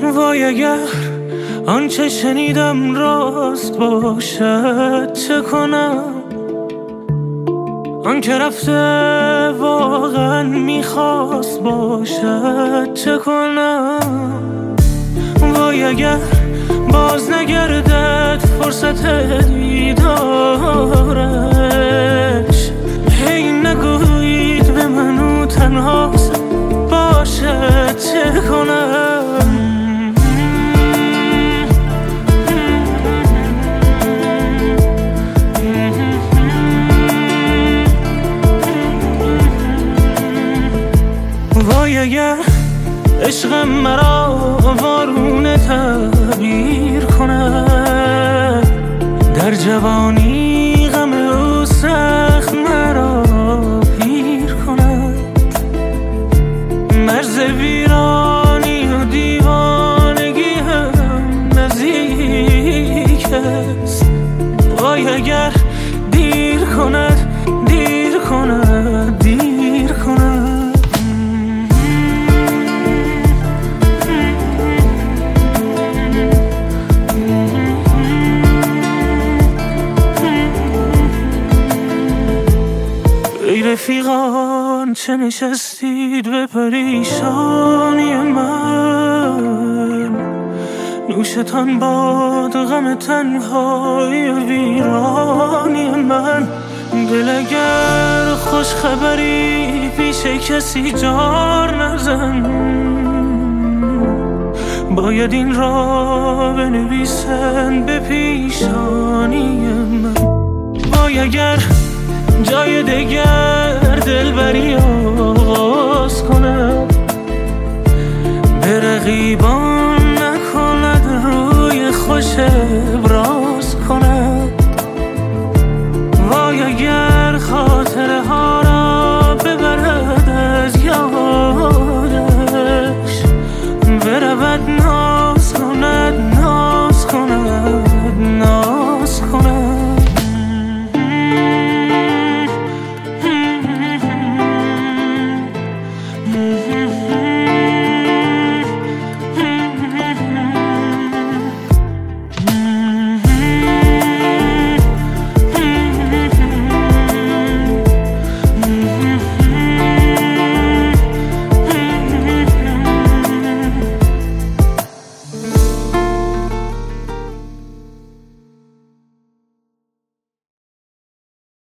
وای اگر آنچه شنیدم راست باشد چه کنم؟ آن که رفته واقعا میخواست باشد چه کنم؟ وای اگر باز نگردد فرصت دیدارش، هی نگویید به منو تنها باشد چه کنم؟ وای اگر عشقم مرا وارونه تعبیر کند، در جوانی غم او سخت مرا پیر کند. مرز ویرانی و دیوانگی هم نزدیک است. وای اگر دیر کند دیر کند دیر کند. ای رفیقان چه نشستید به پریشانی من؟ نوشتان باد غم تنهای ویرانی من. دل اگر خوش خبری پیش کسی جار نزن، باید این را بنویسن به پیشانی من. وای اگر جای دگر دلبری